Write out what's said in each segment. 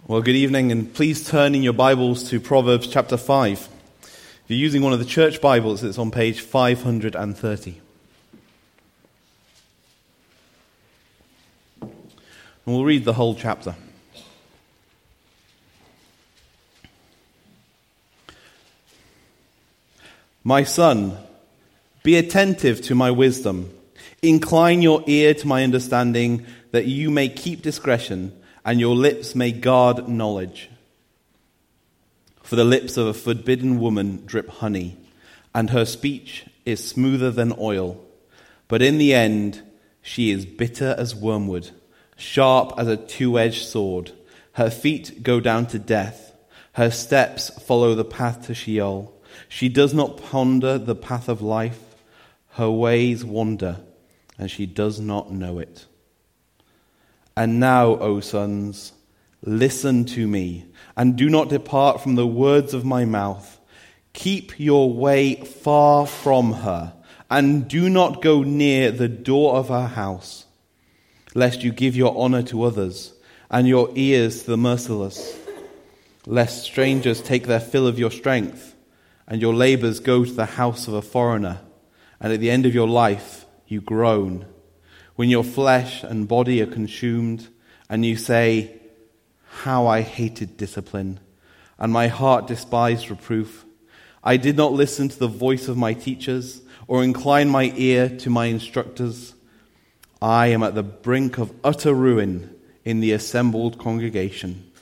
Well, good evening, and please turn in your Bibles to Proverbs chapter 5. If you're using one of the church Bibles, it's on page 530. And we'll read the whole chapter. My son, be attentive to my wisdom. Incline your ear to my understanding, that you may keep discretion, and your lips may guard knowledge. For the lips of a forbidden woman drip honey, and her speech is smoother than oil. But in the end, she is bitter as wormwood, sharp as a two-edged sword. Her feet go down to death. Her steps follow the path to Sheol. She does not ponder the path of life. Her ways wander, and she does not know it. And now, O sons, listen to me, and do not depart from the words of my mouth. Keep your way far from her, and do not go near the door of her house, lest you give your honor to others, and your ears to the merciless, lest strangers take their fill of your strength, and your labors go to the house of a foreigner, and at the end of your life you groan, when your flesh and body are consumed, and you say, how I hated discipline, and my heart despised reproof. I did not listen to the voice of my teachers, or incline my ear to my instructors. I am at the brink of utter ruin in the assembled congregation.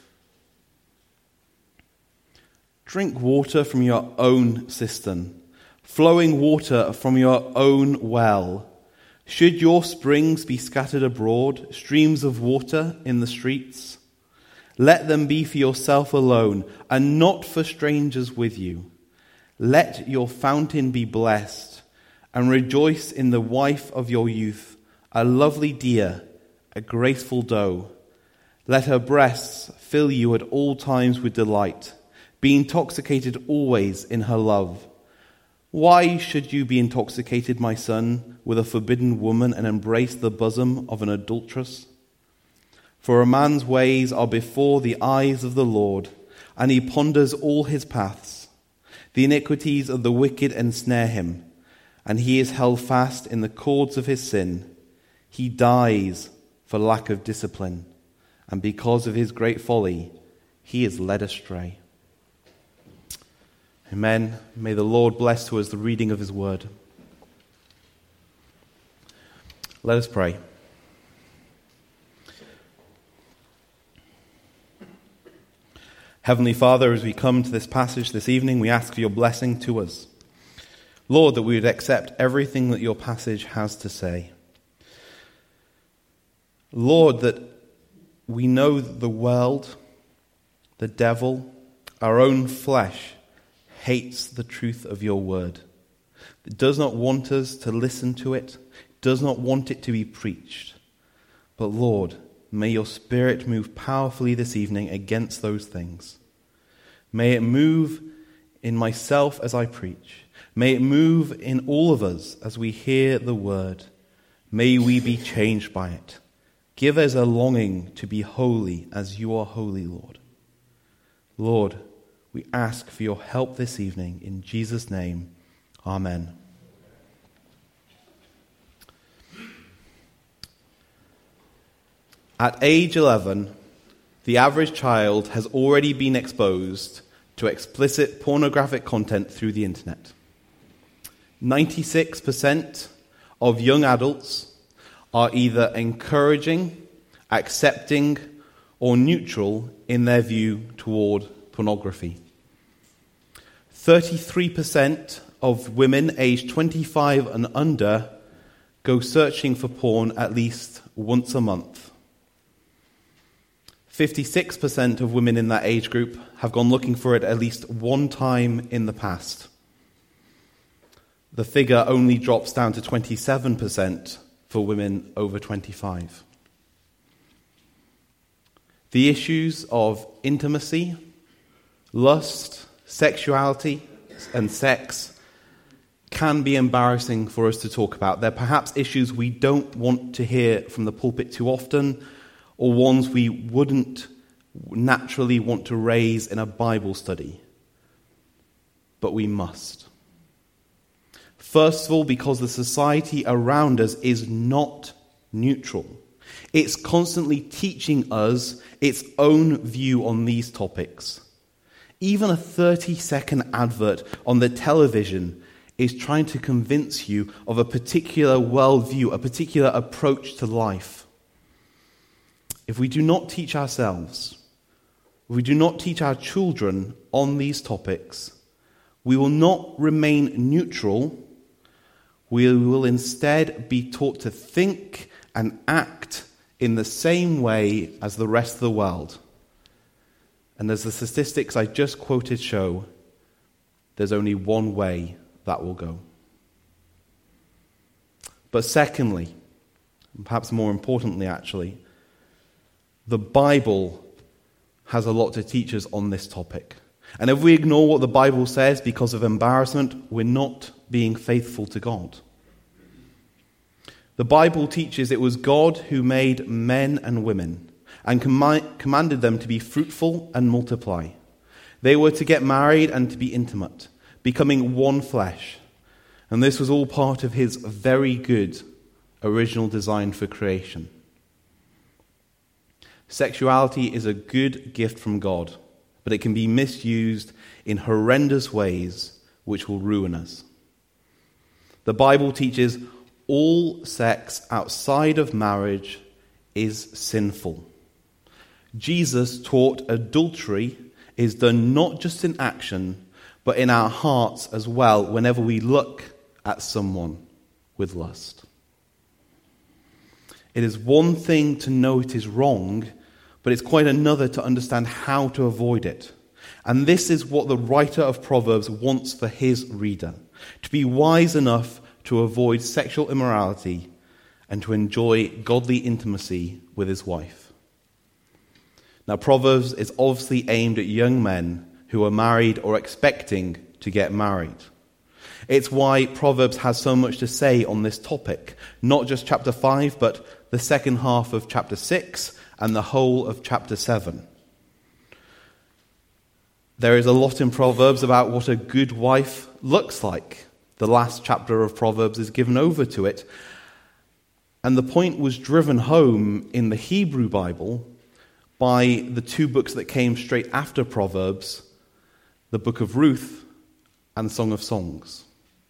Drink water from your own cistern, flowing water from your own well. Should your springs be scattered abroad, streams of water in the streets? Let them be for yourself alone, and not for strangers with you. Let your fountain be blessed, and rejoice in the wife of your youth, a lovely deer, a graceful doe. Let her breasts fill you at all times with delight, be intoxicated always in her love. Why should you be intoxicated, my son, with a forbidden woman and embrace the bosom of an adulteress? For a man's ways are before the eyes of the Lord, and he ponders all his paths. The iniquities of the wicked ensnare him, and he is held fast in the cords of his sin. He dies for lack of discipline, and because of his great folly, he is led astray. Amen. May the Lord bless to us the reading of his word. Let us pray. Heavenly Father, as we come to this passage this evening, we ask for your blessing to us. Lord, that we would accept everything that your passage has to say. Lord, that we know that the world, the devil, our own flesh, hates the truth of your word. It does not want us to listen to it, does not want it to be preached. But Lord, may your Spirit move powerfully this evening against those things. May it move in myself as I preach. May it move in all of us as we hear the word. May we be changed by it. Give us a longing to be holy as you are holy, Lord. Lord, we ask for your help this evening. In Jesus' name, amen. At age 11, the average child has already been exposed to explicit pornographic content through the internet. 96% of young adults are either encouraging, accepting, or neutral in their view toward pornography. 33% of women aged 25 and under go searching for porn at least once a month. 56% of women in that age group have gone looking for it at least one time in the past. The figure only drops down to 27% for women over 25. The issues of intimacy, lust, sexuality, and sex can be embarrassing for us to talk about. They're perhaps issues we don't want to hear from the pulpit too often, or ones we wouldn't naturally want to raise in a Bible study, but we must. First of all, because the society around us is not neutral. It's constantly teaching us its own view on these topics. Even a 30-second advert on the television is trying to convince you of a particular worldview, a particular approach to life. If we do not teach ourselves, if we do not teach our children on these topics, we will not remain neutral. We will instead be taught to think and act in the same way as the rest of the world. And as the statistics I just quoted show, there's only one way that will go. But secondly, and perhaps more importantly actually, the Bible has a lot to teach us on this topic. And if we ignore what the Bible says because of embarrassment, we're not being faithful to God. The Bible teaches it was God who made men and women and commanded them to be fruitful and multiply. They were to get married and to be intimate, becoming one flesh. And this was all part of his very good original design for creation. Sexuality is a good gift from God, but it can be misused in horrendous ways which will ruin us. The Bible teaches all sex outside of marriage is sinful. Jesus taught adultery is done not just in action, but in our hearts as well whenever we look at someone with lust. It is one thing to know it is wrong, but it's quite another to understand how to avoid it. And this is what the writer of Proverbs wants for his reader, to be wise enough to avoid sexual immorality and to enjoy godly intimacy with his wife. Now, Proverbs is obviously aimed at young men who are married or expecting to get married. It's why Proverbs has so much to say on this topic, not just chapter 5, but the second half of chapter 6 and the whole of chapter 7. There is a lot in Proverbs about what a good wife looks like. The last chapter of Proverbs is given over to it. And the point was driven home in the Hebrew Bible by the two books that came straight after Proverbs, the book of Ruth and the Song of Songs.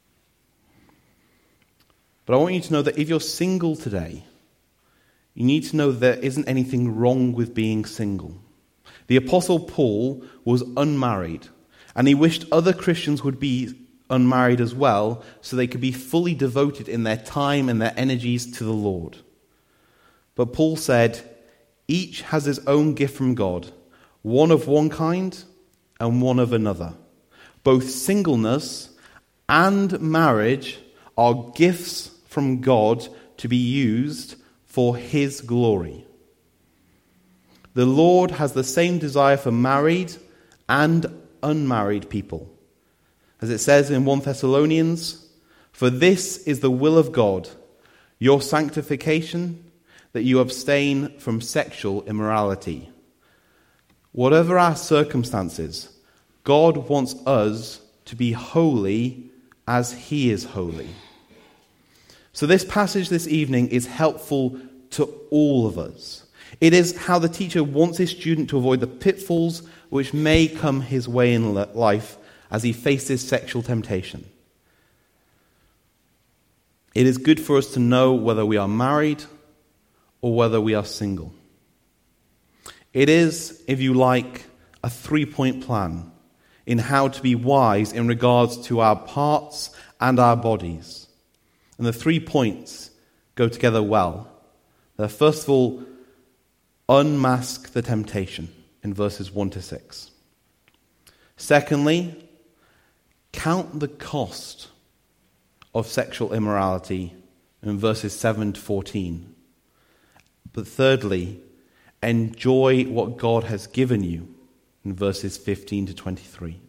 But I want you to know that if you're single today, you need to know there isn't anything wrong with being single. The Apostle Paul was unmarried, and he wished other Christians would be unmarried as well, so they could be fully devoted in their time and their energies to the Lord. But Paul said, each has his own gift from God, one of one kind and one of another. Both singleness and marriage are gifts from God to be used for his glory. The Lord has the same desire for married and unmarried people. As it says in 1 Thessalonians, for this is the will of God, your sanctification, that you abstain from sexual immorality. Whatever our circumstances, God wants us to be holy as he is holy. So this passage this evening is helpful to all of us. It is how the teacher wants his student to avoid the pitfalls which may come his way in life as he faces sexual temptation. It is good for us to know whether we are married or whether we are single. It is, if you like, a 3-point plan in how to be wise in regards to our parts and our bodies. And the 3 points go together well. First of all, unmask the temptation in verses 1 to 6. Secondly, count the cost of sexual immorality in verses 7 to 14. But thirdly, enjoy what God has given you in verses 15 to 23.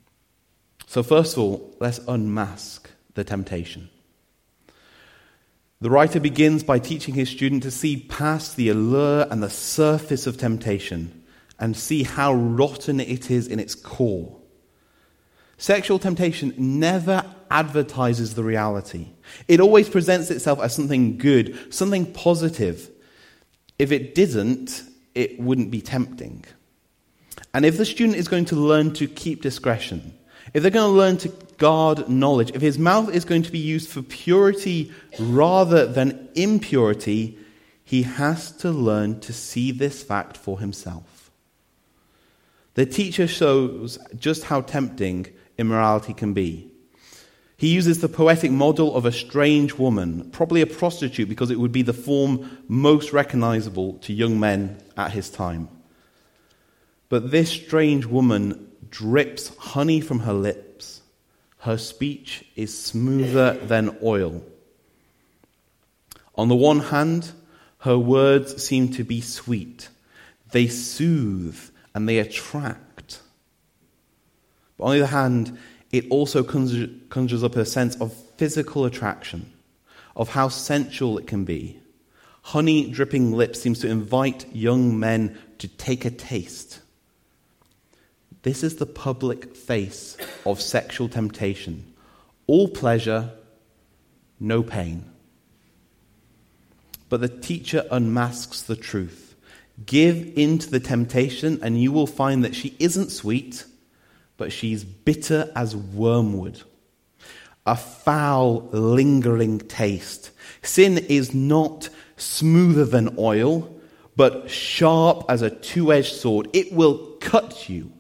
So first of all, let's unmask the temptation. The writer begins by teaching his student to see past the allure and the surface of temptation and see how rotten it is in its core. Sexual temptation never advertises the reality. It always presents itself as something good, something positive. If it didn't, it wouldn't be tempting. And if the student is going to learn to keep discretion, if they're going to learn to guard knowledge, if his mouth is going to be used for purity rather than impurity, he has to learn to see this fact for himself. The teacher shows just how tempting immorality can be. He uses the poetic model of a strange woman, probably a prostitute, because it would be the form most recognizable to young men at his time. But this strange woman drips honey from her lips. Her speech is smoother than oil. On the one hand, her words seem to be sweet. They soothe and they attract. But on the other hand, it also conjures up a sense of physical attraction, of how sensual it can be. Honey-dripping lips seems to invite young men to take a taste. This is the public face of sexual temptation. All pleasure, no pain. But the teacher unmasks the truth. Give in to the temptation and you will find that she isn't sweet, but she's bitter as wormwood. A foul, lingering taste. Sin is not smoother than oil, but sharp as a two-edged sword. It will cut you.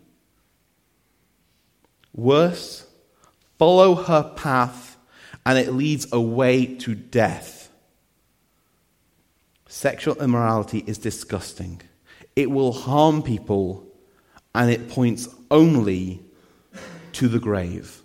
Worse, follow her path, and it leads away to death. Sexual immorality is disgusting. It will harm people, and it points only to the grave.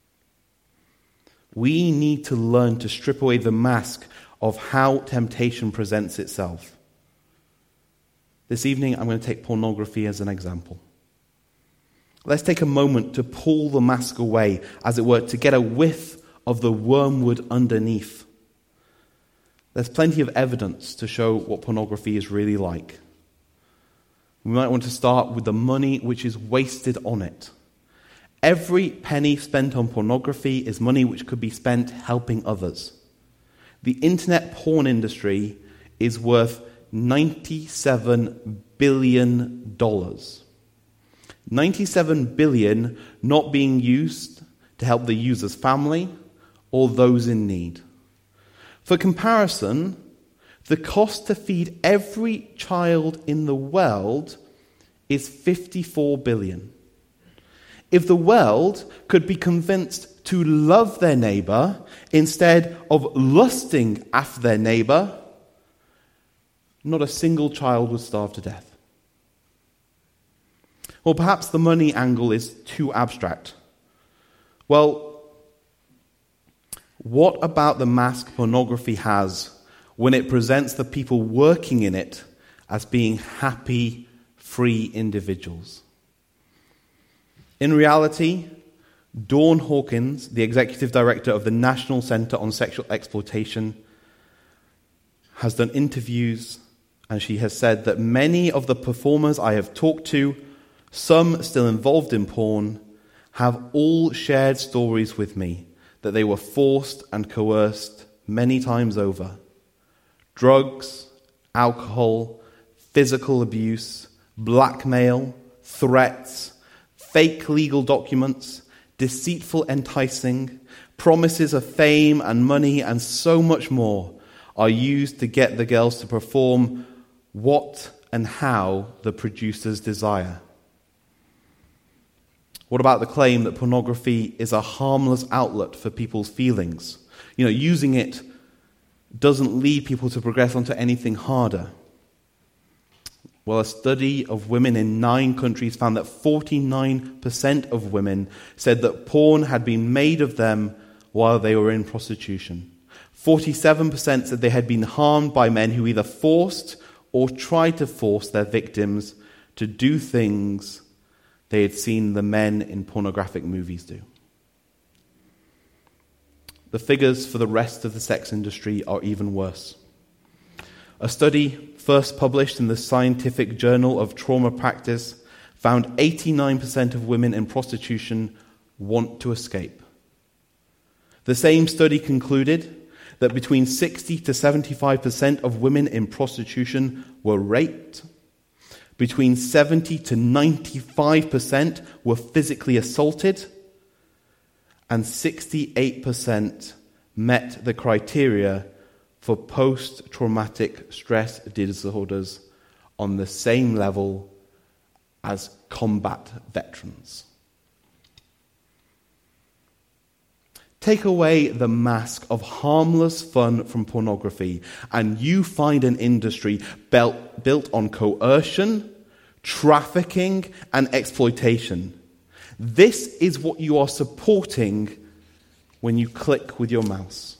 We need to learn to strip away the mask of how temptation presents itself. This evening, I'm going to take pornography as an example. Let's take a moment to pull the mask away, as it were, to get a whiff of the wormwood underneath. There's plenty of evidence to show what pornography is really like. We might want to start with the money which is wasted on it. Every penny spent on pornography is money which could be spent helping others. The internet porn industry is worth $97 billion. 97 billion not being used to help the user's family or those in need. For comparison, the cost to feed every child in the world is 54 billion. If the world could be convinced to love their neighbor instead of lusting after their neighbor, not a single child would starve to death. Well, perhaps the money angle is too abstract. Well, what about the mask pornography has when it presents the people working in it as being happy, free individuals? In reality, Dawn Hawkins, the executive director of the National Center on Sexual Exploitation, has done interviews, and she has said that many of the performers I have talked to, some still involved in porn, have all shared stories with me that they were forced and coerced many times over. Drugs, alcohol, physical abuse, blackmail, threats, fake legal documents, deceitful enticing, promises of fame and money, and so much more are used to get the girls to perform what and how the producers desire. What about the claim that pornography is a harmless outlet for people's feelings? Using it doesn't lead people to progress onto anything harder. Well, a study of women in 9 countries found that 49% of women said that porn had been made of them while they were in prostitution. 47% said they had been harmed by men who either forced or tried to force their victims to do things they had seen the men in pornographic movies do. the figures for the rest of the sex industry are even worse. A study first published in the Scientific Journal of Trauma Practice found 89% of women in prostitution want to escape. The same study concluded that between 60 to 75% of women in prostitution were raped. Between 70 to 95% were physically assaulted. And 68% met the criteria for post-traumatic stress disorders on the same level as combat veterans. Take away the mask of harmless fun from pornography, and you find an industry built on coercion, trafficking, and exploitation. This is what you are supporting when you click with your mouse.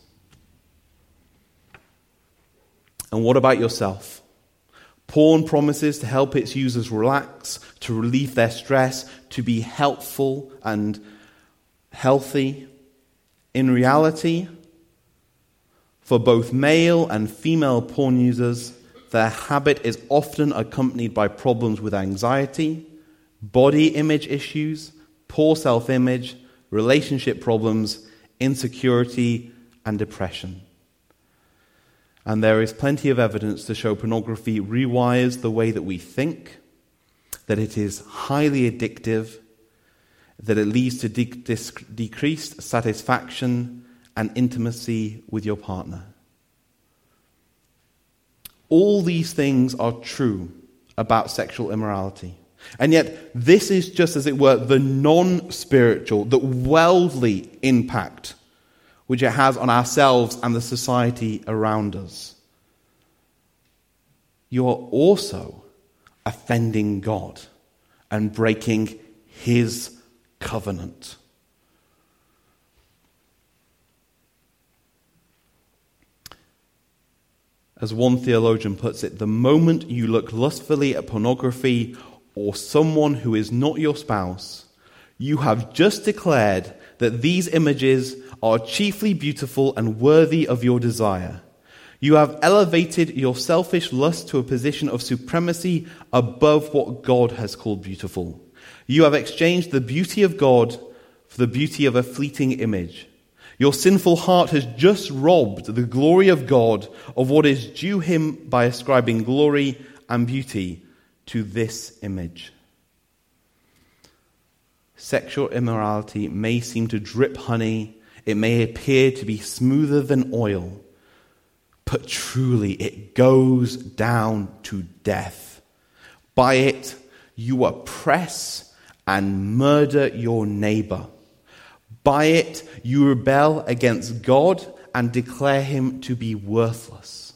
And what about yourself? Porn promises to help its users relax, to relieve their stress, to be helpful and healthy. In reality, for both male and female porn users, their habit is often accompanied by problems with anxiety, body image issues, poor self-image, relationship problems, insecurity, and depression. And there is plenty of evidence to show pornography rewires the way that we think, that it is highly addictive, that it leads to decreased satisfaction and intimacy with your partner. All these things are true about sexual immorality. And yet, this is just, as it were, the non-spiritual, the worldly impact which it has on ourselves and the society around us. You are also offending God and breaking His covenant. As one theologian puts it, the moment you look lustfully at pornography or someone who is not your spouse, you have just declared that these images are chiefly beautiful and worthy of your desire. You have elevated your selfish lust to a position of supremacy above what God has called beautiful. You have exchanged the beauty of God for the beauty of a fleeting image. Your sinful heart has just robbed the glory of God of what is due Him by ascribing glory and beauty to this image. Sexual immorality may seem to drip honey. It may appear to be smoother than oil. But truly, it goes down to death. By it, you oppress and murder your neighbor. By it, you rebel against God and declare Him to be worthless.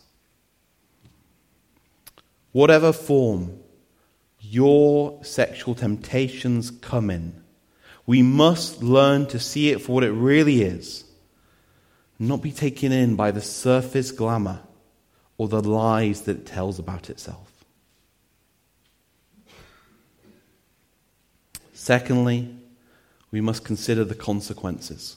Whatever form your sexual temptations come in, we must learn to see it for what it really is, not be taken in by the surface glamour or the lies that it tells about itself. Secondly, we must consider the consequences.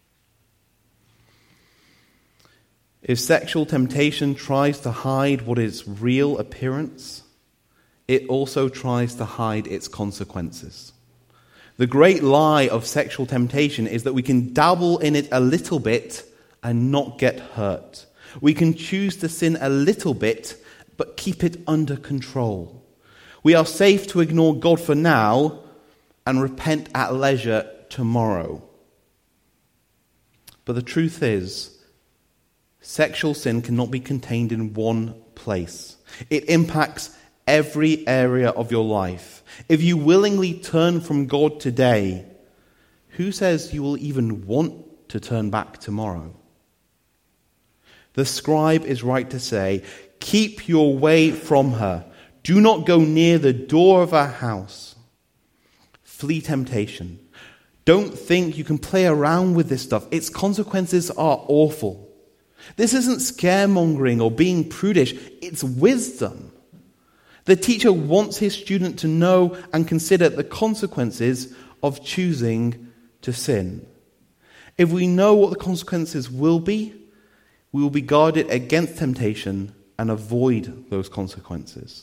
If sexual temptation tries to hide what is real appearance, it also tries to hide its consequences. The great lie of sexual temptation is that we can dabble in it a little bit and not get hurt. We can choose to sin a little bit, but keep it under control. We are safe to ignore God for now and repent at leisure tomorrow. But the truth is, sexual sin cannot be contained in one place. It impacts every area of your life. If you willingly turn from God today, who says you will even want to turn back tomorrow? The scribe is right to say, keep your way from her. Do not go near the door of her house. Flee temptation. Don't think you can play around with this stuff. Its consequences are awful. This isn't scaremongering or being prudish. It's wisdom. The teacher wants his student to know and consider the consequences of choosing to sin. If we know what the consequences will be, we will be guarded against temptation and avoid those consequences.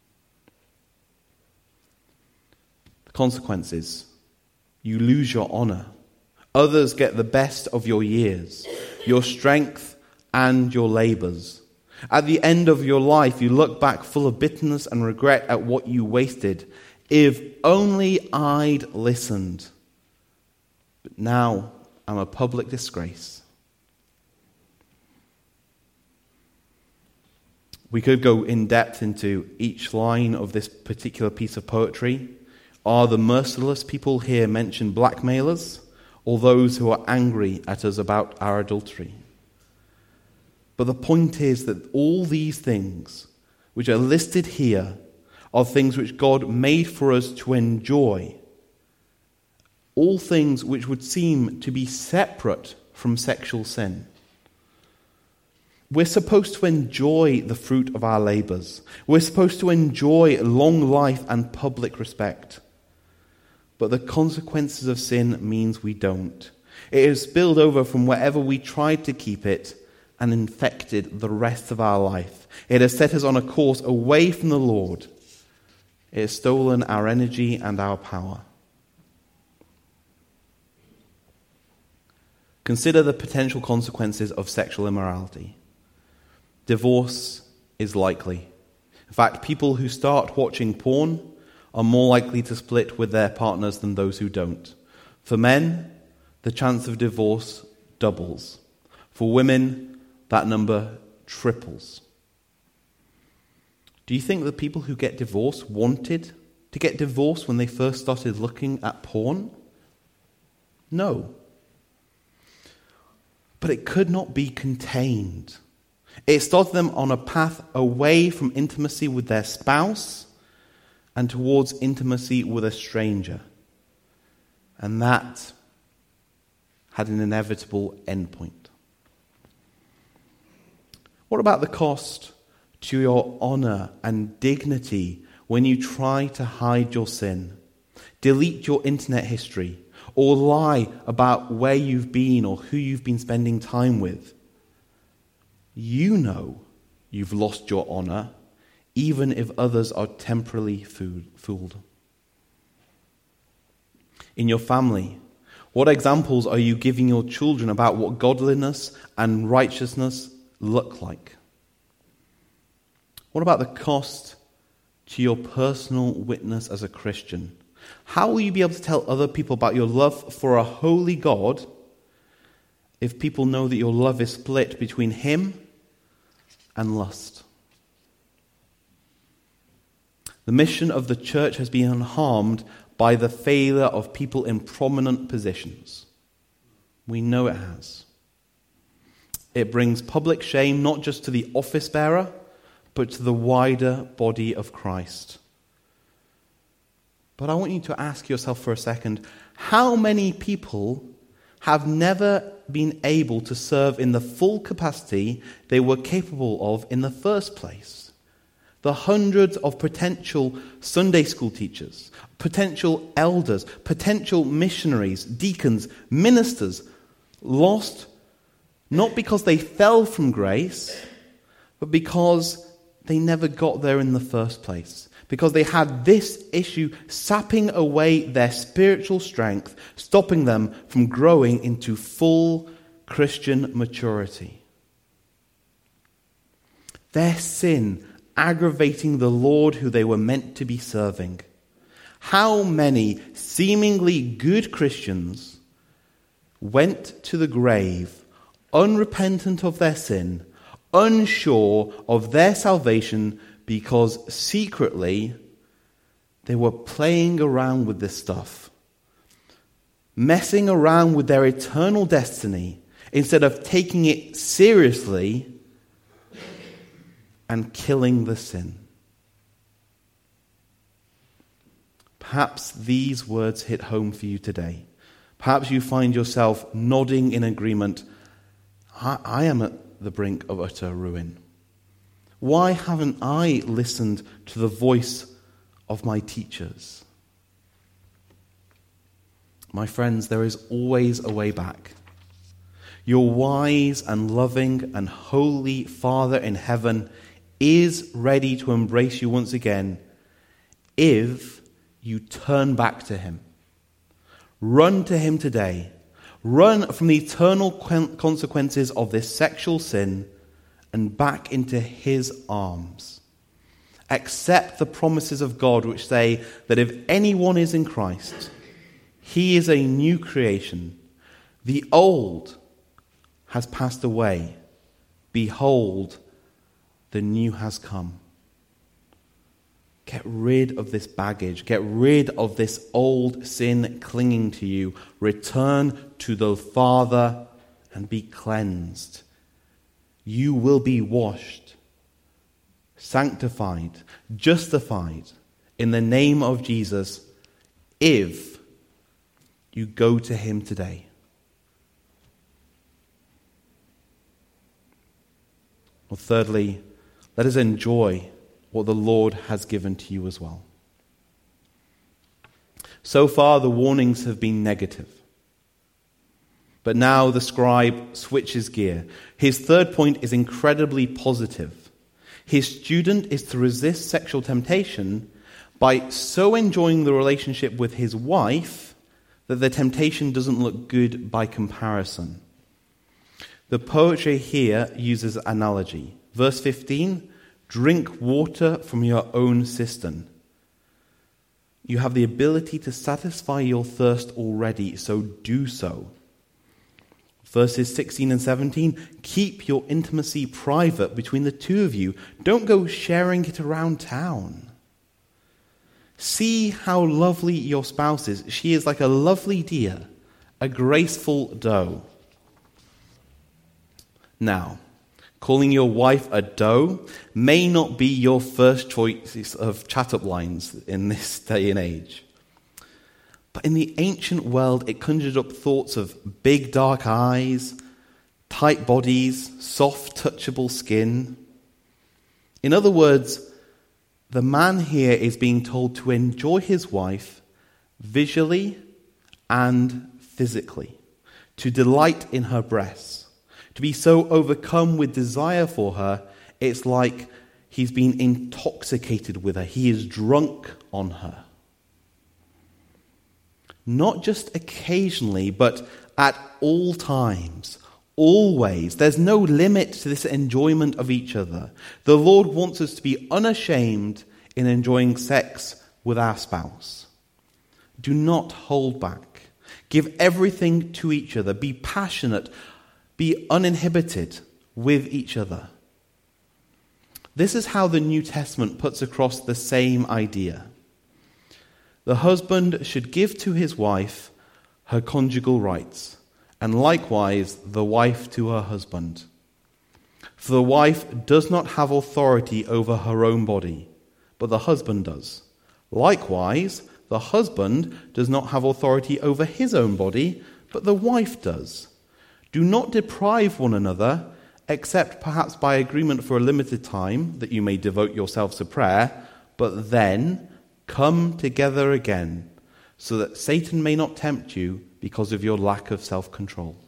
The consequences: you lose your honor. Others get the best of your years, your strength, and your labors. At the end of your life, you look back full of bitterness and regret at what you wasted. If only I'd listened. But now I'm a public disgrace. We could go in depth into each line of this particular piece of poetry. Are the merciless people here mentioned blackmailers, or those who are angry at us about our adultery? But the point is that all these things which are listed here are things which God made for us to enjoy. All things which would seem to be separate from sexual sin. We're supposed to enjoy the fruit of our labors. We're supposed to enjoy long life and public respect. But the consequences of sin means we don't. It has spilled over from wherever we tried to keep it and infected the rest of our life. It has set us on a course away from the Lord. It has stolen our energy and our power. Consider the potential consequences of sexual immorality. Divorce is likely. In fact, people who start watching porn are more likely to split with their partners than those who don't. For men, the chance of divorce doubles. For women, that number triples. Do you think the people who get divorced wanted to get divorced when they first started looking at porn? No. But it could not be contained. It started them on a path away from intimacy with their spouse and towards intimacy with a stranger. And that had an inevitable endpoint. What about the cost to your honor and dignity when you try to hide your sin, delete your internet history, or lie about where you've been or who you've been spending time with? You know you've lost your honor, even if others are temporarily fooled. In your family, what examples are you giving your children about what godliness and righteousness look like? What about the cost to your personal witness as a Christian? How will you be able to tell other people about your love for a holy God if people know that your love is split between Him and lust? The mission of the church has been unharmed by the failure of people in prominent positions. We know it has. It brings public shame not just to the office bearer, but to the wider body of Christ. But I want you to ask yourself for a second, how many people have never been able to serve in the full capacity they were capable of in the first place? The hundreds of potential Sunday school teachers, potential elders, potential missionaries, deacons, ministers, lost not because they fell from grace, but because they never got there in the first place. Because they had this issue sapping away their spiritual strength, stopping them from growing into full Christian maturity. Their sin aggravating the Lord who they were meant to be serving. How many seemingly good Christians went to the grave unrepentant of their sin, unsure of their salvation, because secretly they were playing around with this stuff, messing around with their eternal destiny instead of taking it seriously and killing the sin. Perhaps these words hit home for you today. Perhaps you find yourself nodding in agreement. I am at the brink of utter ruin. Why haven't I listened to the voice of my teachers? My friends, there is always a way back. Your wise and loving and holy Father in heaven is ready to embrace you once again if you turn back to him. Run to him today. Run from the eternal consequences of this sexual sin and back into his arms. Accept the promises of God which say that if anyone is in Christ, he is a new creation. The old has passed away. Behold, the new has come. Get rid of this baggage. Get rid of this old sin clinging to you. Return to the Father and be cleansed. You will be washed, sanctified, justified in the name of Jesus if you go to him today. Well, thirdly, let us enjoy what the Lord has given to you as well. So far, the warnings have been negative. But now the scribe switches gear. His third point is incredibly positive. His student is to resist sexual temptation by so enjoying the relationship with his wife that the temptation doesn't look good by comparison. The poetry here uses analogy. Verse 15, drink water from your own cistern. You have the ability to satisfy your thirst already, so do so. Verses 16 and 17, keep your intimacy private between the two of you. Don't go sharing it around town. See how lovely your spouse is. She is like a lovely deer, a graceful doe. Now, calling your wife a doe may not be your first choice of chat-up lines in this day and age. But in the ancient world, it conjured up thoughts of big dark eyes, tight bodies, soft touchable skin. In other words, the man here is being told to enjoy his wife visually and physically, to delight in her breasts, to be so overcome with desire for her, it's like he's been intoxicated with her. He is drunk on her. Not just occasionally, but at all times, always. There's no limit to this enjoyment of each other. The Lord wants us to be unashamed in enjoying sex with our spouse. Do not hold back. Give everything to each other. Be passionate. Be uninhibited with each other. This is how the New Testament puts across the same idea. The husband should give to his wife her conjugal rights, and likewise the wife to her husband. For the wife does not have authority over her own body, but the husband does. Likewise, the husband does not have authority over his own body, but the wife does. Do not deprive one another, except perhaps by agreement for a limited time, that you may devote yourselves to prayer, but then come together again, so that Satan may not tempt you because of your lack of self-control.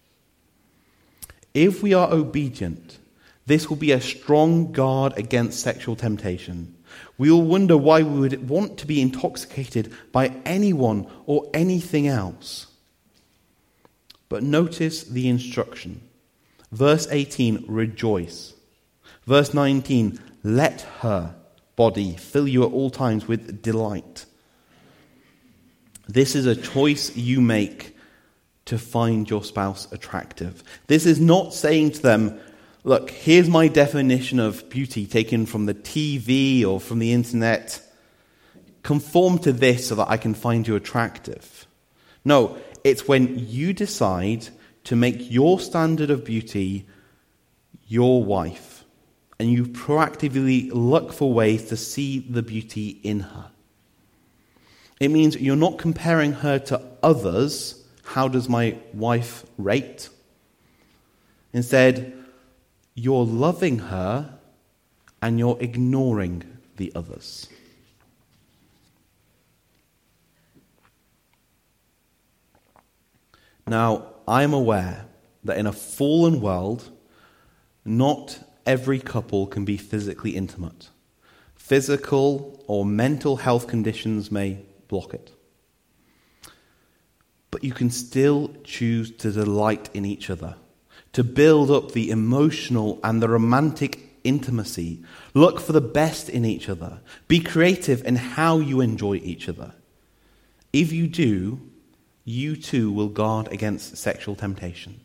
If we are obedient, this will be a strong guard against sexual temptation. We will wonder why we would want to be intoxicated by anyone or anything else. But notice the instruction. Verse 18, rejoice. Verse 19, let her body fill you at all times with delight. This is a choice you make to find your spouse attractive. This is not saying to them, look, here's my definition of beauty taken from the TV or from the internet. Conform to this so that I can find you attractive. No, it's when you decide to make your standard of beauty your wife. And you proactively look for ways to see the beauty in her. It means you're not comparing her to others. How does my wife rate? Instead, you're loving her and you're ignoring the others. Now, I'm aware that in a fallen world, not every couple can be physically intimate. Physical or mental health conditions may block it. But you can still choose to delight in each other, to build up the emotional and the romantic intimacy. Look for the best in each other. Be creative in how you enjoy each other. If you do, you too will guard against sexual temptation.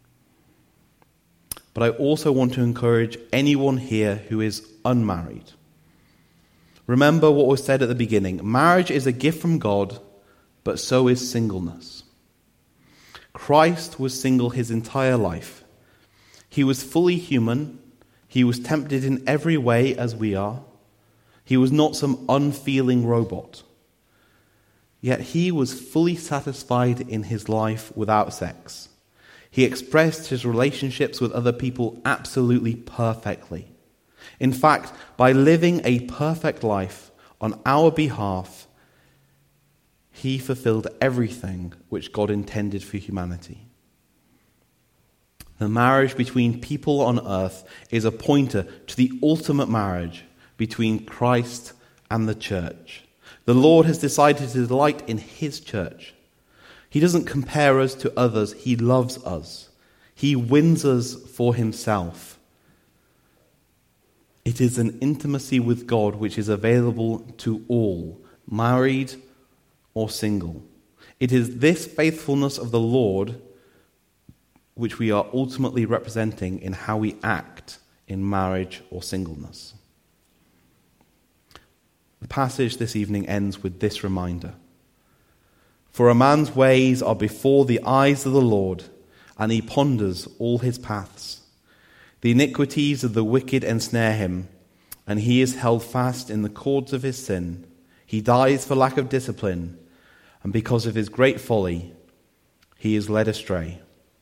But I also want to encourage anyone here who is unmarried. Remember what was said at the beginning. Marriage is a gift from God, but so is singleness. Christ was single his entire life. He was fully human. He was tempted in every way as we are. He was not some unfeeling robot. Yet he was fully satisfied in his life without sex. He expressed his relationships with other people absolutely perfectly. In fact, by living a perfect life on our behalf, he fulfilled everything which God intended for humanity. The marriage between people on earth is a pointer to the ultimate marriage between Christ and the church. The Lord has decided to delight in his church. He doesn't compare us to others. He loves us. He wins us for himself. It is an intimacy with God which is available to all, married or single. It is this faithfulness of the Lord which we are ultimately representing in how we act in marriage or singleness. The passage this evening ends with this reminder. For a man's ways are before the eyes of the Lord, and he ponders all his paths. The iniquities of the wicked ensnare him, and he is held fast in the cords of his sin. He dies for lack of discipline, and because of his great folly, he is led astray.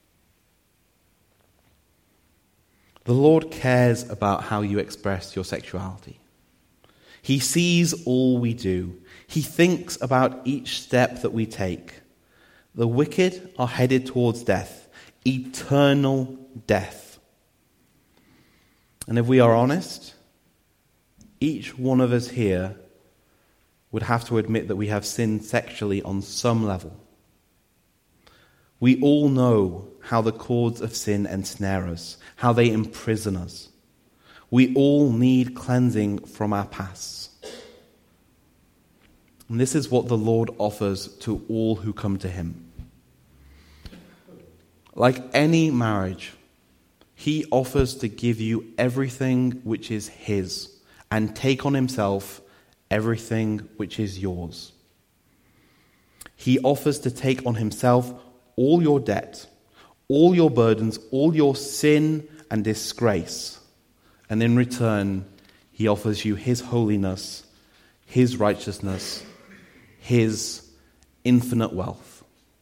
The Lord cares about how you express your sexuality. He sees all we do. He thinks about each step that we take. The wicked are headed towards death, eternal death. And if we are honest, each one of us here would have to admit that we have sinned sexually on some level. We all know how the cords of sin ensnare us, how they imprison us. We all need cleansing from our pasts. And this is what the Lord offers to all who come to him. Like any marriage, he offers to give you everything which is his and take on himself everything which is yours. He offers to take on himself all your debt, all your burdens, all your sin and disgrace. And in return, he offers you his holiness, his righteousness, his infinite wealth.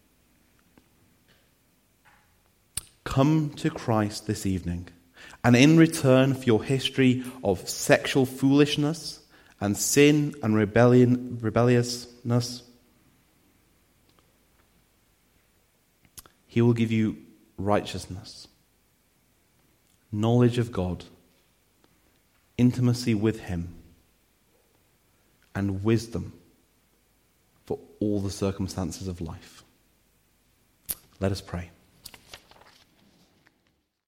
Come to Christ this evening, and in return for your history of sexual foolishness and sin and rebelliousness, he will give you righteousness, knowledge of God, intimacy with him, and wisdom for all the circumstances of life. Let us pray.